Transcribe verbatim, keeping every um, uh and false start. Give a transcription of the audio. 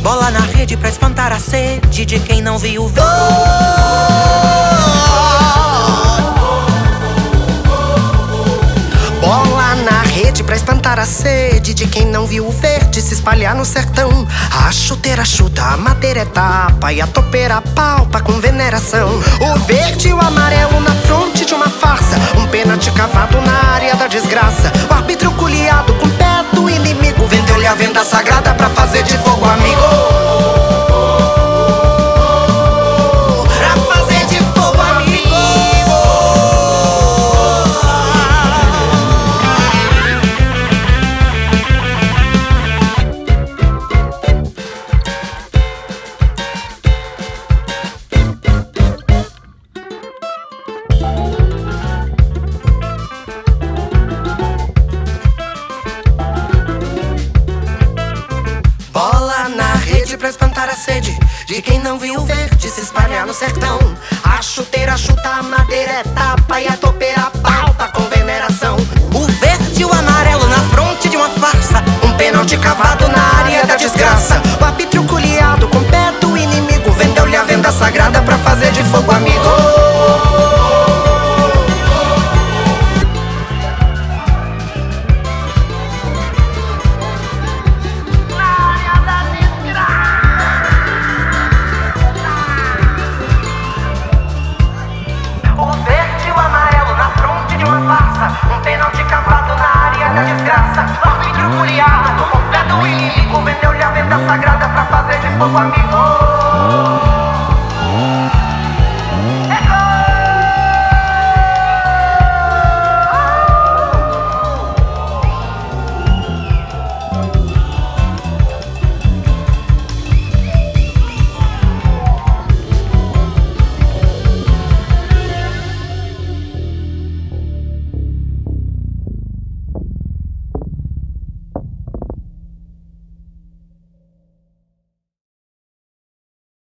Bola na rede pra espantar a sede de quem não viu ver. Bola na rede pra espantar a sede de quem não viu o verde se espalhar no sertão. A chuteira chuta, a madeira é tapa e a topeira palpa com veneração. O verde e o amarelo na fronte de uma farsa, um pênalti cavado na área da desgraça. O árbitro culiado com o pé do inimigo vendeu-lhe a venda sagrada pra fazer de fogo amigo. Bola na rede pra espantar a sede de quem não viu o verde se espalhar no sertão. A chuteira chuta, a madeira é tapa e a topeira palpa com veneração. O verde e o amarelo na fronte de uma farsa, um pênalti cavado na área da desgraça. O árbitro culiado com o pé do inimigo vendeu-lhe a venda sagrada pra fazer de fogo amigo. Um pênalti cavado na área da desgraça. O árbitro culiado com o pé do inimigo vendeu-lhe a venda sagrada pra fazer de fogo amigo.